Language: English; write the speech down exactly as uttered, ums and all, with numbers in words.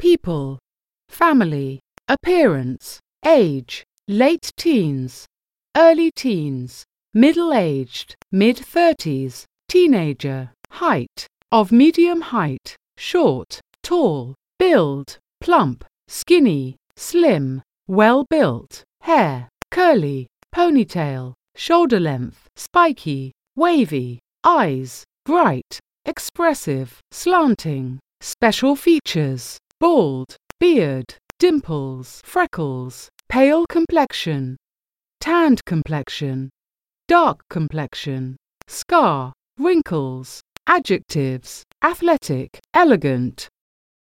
people, family, appearance, age, late teens, early teens, middle-aged, mid-thirties, teenager, height, of medium height, short, tall, build, plump, skinny, slim, well-built, hair, curly, ponytail, shoulder length, spiky, wavy, eyes, bright, expressive, slanting, special features, bald, beard, dimples, freckles, pale complexion, tanned complexion, dark complexion, scar, wrinkles, adjectives, athletic, elegant,